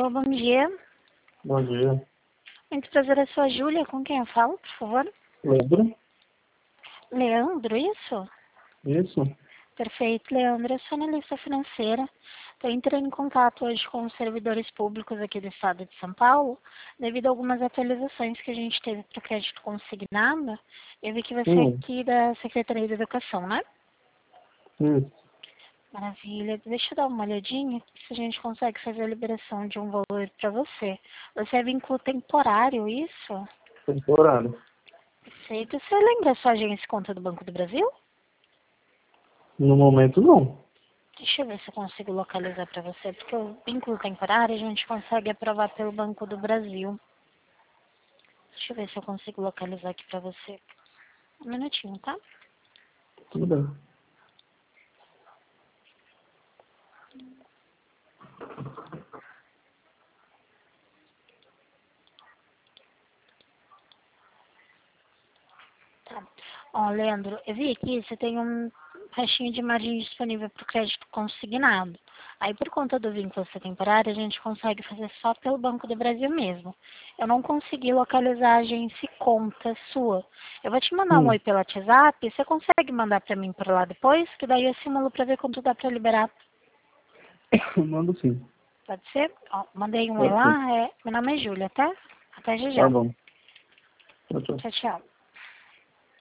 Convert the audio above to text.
Alô, bom dia. Bom dia. Muito prazer, eu sou a Júlia. Com quem eu falo, por favor? Leandro? Leandro, isso? Isso? Perfeito, Leandro. Eu sou analista financeira. Estou entrando em contato hoje com os servidores públicos aqui do estado de São Paulo, devido a algumas atualizações que a gente teve para o crédito consignado. Eu vi que você é aqui da Secretaria de Educação, né? Isso. Maravilha. Deixa eu dar uma olhadinha se a gente consegue fazer a liberação de um valor para você. Você é vínculo temporário, isso? Temporário. Perfeito. Você lembra a sua agência e conta do Banco do Brasil? No momento, não. Deixa eu ver se eu consigo localizar para você, porque o vínculo temporário a gente consegue aprovar pelo Banco do Brasil. Deixa eu ver se eu consigo localizar aqui para você. Um minutinho, tá? Tudo bem. Tá. Ó, Leandro, eu vi aqui, você tem um restinho de margem disponível para o crédito consignado. Aí, por conta do vínculo ser temporário, a gente consegue fazer só pelo Banco do Brasil mesmo. Eu não consegui localizar a agência e conta sua. Eu vou te mandar um oi pelo WhatsApp, você consegue mandar para mim por lá depois? Que daí eu simulo para ver quanto dá para liberar. Mando sim. Pode ser? Ó, mandei um oi Pode ser. lá, meu nome é Júlia, tá? Até já Tá já. bom. Tchau, tchau. Tchau, tchau.